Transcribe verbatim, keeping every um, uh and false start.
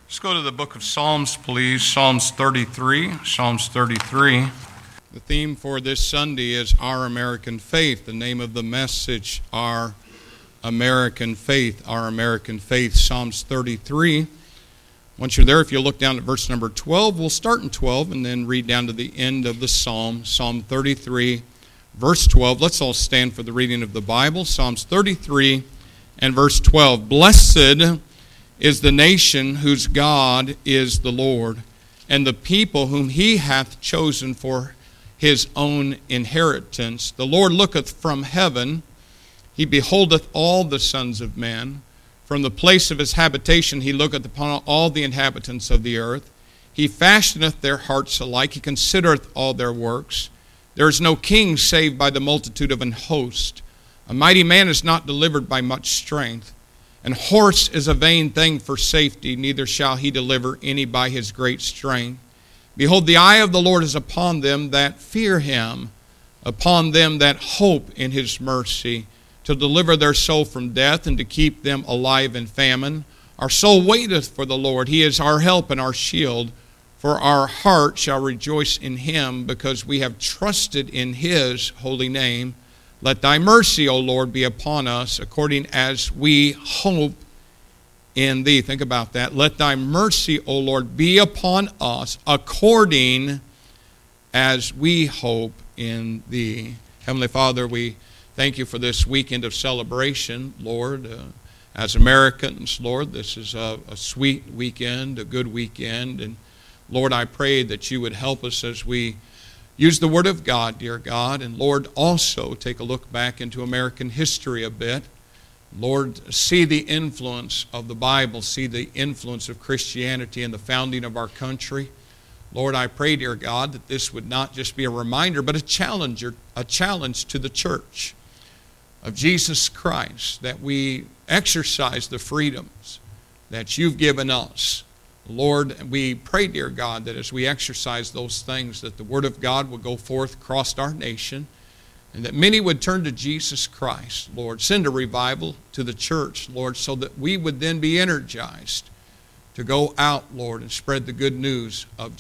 Let's go to the book of Psalms, please. Psalms thirty-three. Psalms thirty-three. The theme for this Sunday is Our American Faith. The name of the message, Our American Faith. Our American Faith. Psalms thirty-three. Once you're there, if you look down at verse number twelve, we'll start in twelve and then read down to the end of the psalm. Psalm thirty-three, verse twelve. Let's all stand for the reading of the Bible. Psalms thirty-three and verse twelve. Blessed is the nation whose God is the Lord, and the people whom he hath chosen for his own inheritance. The Lord looketh from heaven, he beholdeth all the sons of men. From the place of his habitation he looketh upon all the inhabitants of the earth. He fashioneth their hearts alike, he considereth all their works. There is no king saved by the multitude of an host. A mighty man is not delivered by much strength. An horse is a vain thing for safety, neither shall he deliver any by his great strength. Behold, the eye of the Lord is upon them that fear him, upon them that hope in his mercy, to deliver their soul from death and to keep them alive in famine. Our soul waiteth for the Lord. He is our help and our shield. For our heart shall rejoice in him, because we have trusted in his holy name. Let thy mercy, O Lord, be upon us, according as we hope in thee. Think about that. Let thy mercy, O Lord, be upon us, according as we hope in thee. Heavenly Father, we thank you for this weekend of celebration, Lord. Uh, as Americans, Lord, this is a, a sweet weekend, a good weekend. And Lord, I pray that you would help us as we use the Word of God, dear God, and Lord, also take a look back into American history a bit. Lord, see the influence of the Bible, see the influence of Christianity in the founding of our country. Lord, I pray, dear God, that this would not just be a reminder, but a challenge, a challenge to the church of Jesus Christ, that we exercise the freedoms that you've given us. Lord, we pray, dear God, that as we exercise those things, that the Word of God will go forth across our nation, and that many would turn to Jesus Christ. Lord, send a revival to the church, Lord, so that we would then be energized to go out, Lord, and spread the good news of Jesus.